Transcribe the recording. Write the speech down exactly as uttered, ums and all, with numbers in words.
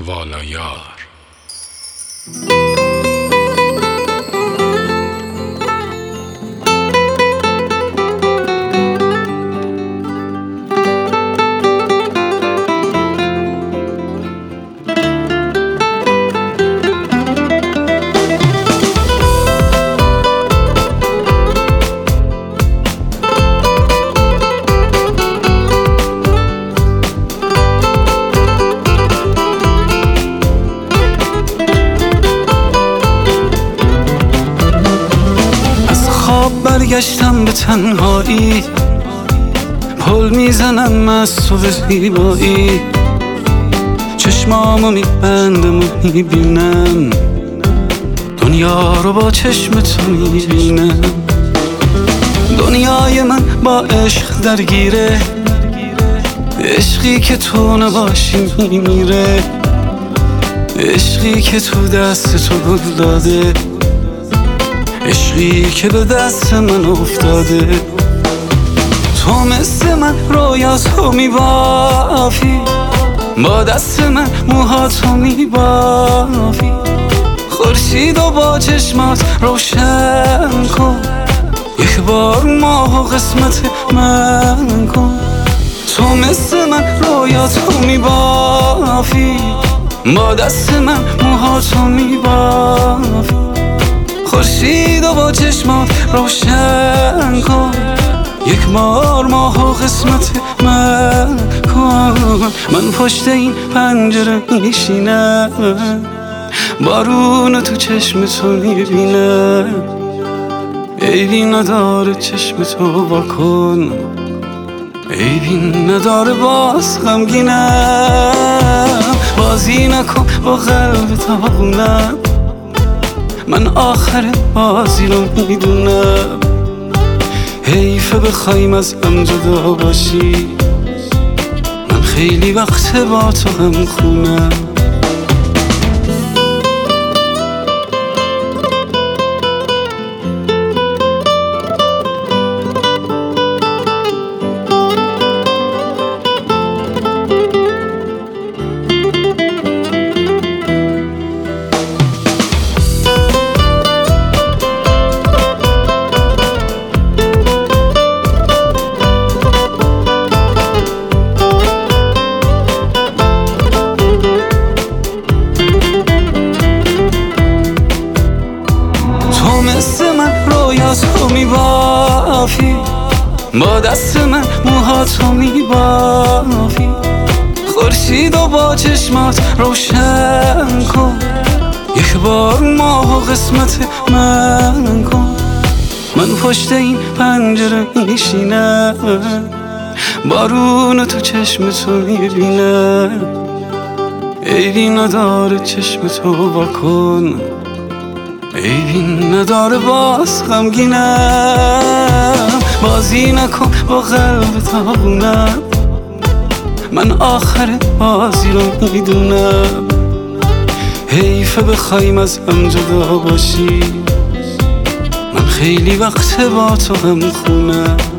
والایار. برگشتم به تنهایی، پل میزنم از تو به زیبایی، چشمامو میبندم و میبینم دنیا رو با چشم تو میبینم. دنیای من با عشق درگیره، عشقی که تو نباشی میمیره، عشقی که تو دست تو گل داده، عشقی که به دست من افتاده. تو مثل من رویاتو میبافی، با دست من موهاتو میبافی، خورشید و با چشمات روشن کن، یک بار ماه و قسمت من کن. تو مثل من رویاتو میبافی، با دست من موهاتو میبافی، خورشید و با چشمات روشن کن، یک بار ماه و قسمت من کن. من پشت این پنجره میشینم، بارون تو چشم تو میبینم، عیبی نداره چشم تو واکن، عیبی نداره باز غمگینم. بازی نکن با قلب تاغونم، من آخر بازی رو میدونم، حیفه بخوایم از هم جدا باشی، من خیلی وقت با تو هم خونم. مثل من رویاتو میبافی، با دست من موهاتو میبافی، خورشید و با چشمات روشن کن، یک بار ماه و قسمت من کن. من پشت این پنجره میشینم، بارون تو چشم تو میبینم، عیبی نداره چشم تو واکن، عیبی نداره باز غمگینم. بازی نکن با قلب تاغونم، من آخر بازی رو میدونم، حیفه بخوایم از هم جدا باشی، من خیلی وقت با تو هم خونم.